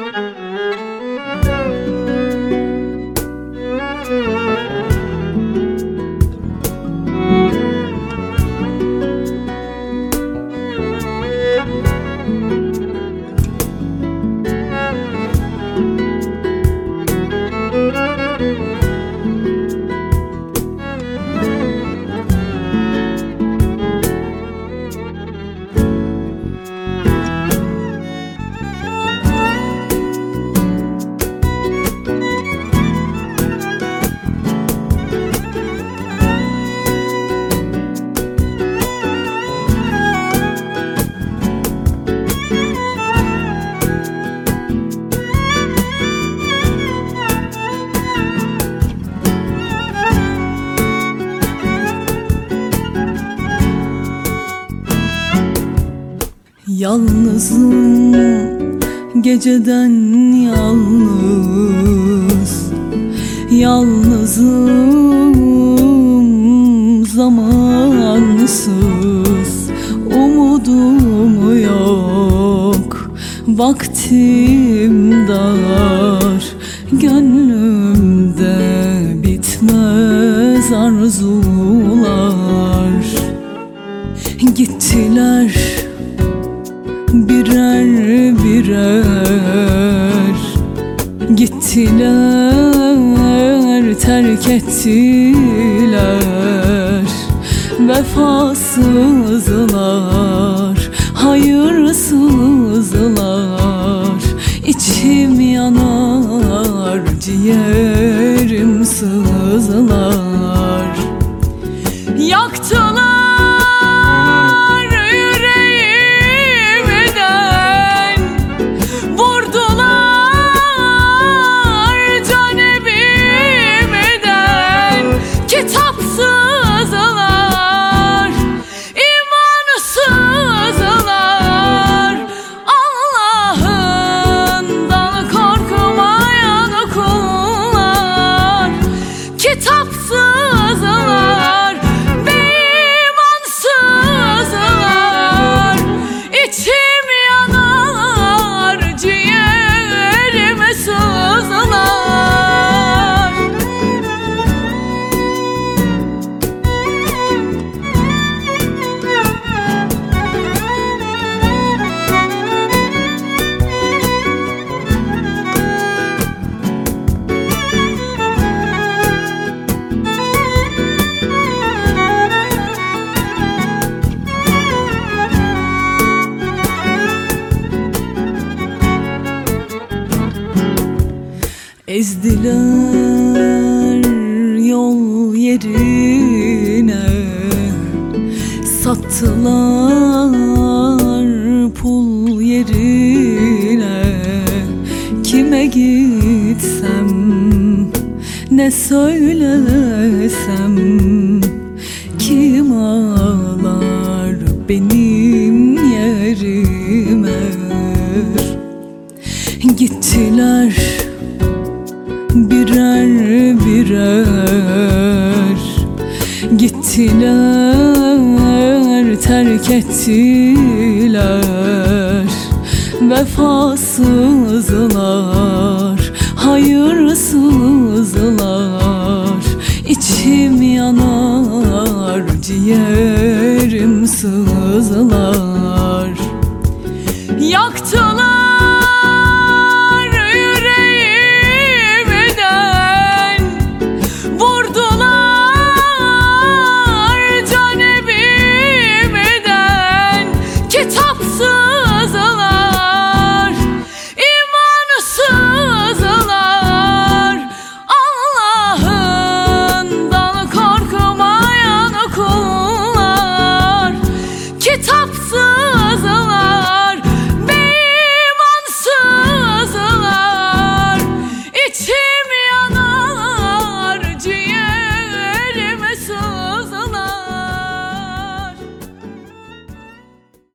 Yalnızım geceden yalnız, yalnızım zamansız, umudum yok, vaktim dar, gönlümde bitmez arzular. Gittiler birer birer, gittiler, terk ettiler. Vefasızlar, hayırsızlar. İçim yanar, ciğerim sızlar. Yaktılar kitapsızlar, beymansızlar. İçim yanar, ciğerime sızlar. Ezdiler yol yerine, sattılar pul yerine. Kime gitsem, ne söylesem, kim ağlar benim yerime? Gittiler birer birer, gittiler, terk ettiler. Vefasızlar, hayırsızlar. İçim yanar, ciğerim sızlar. Yaktılar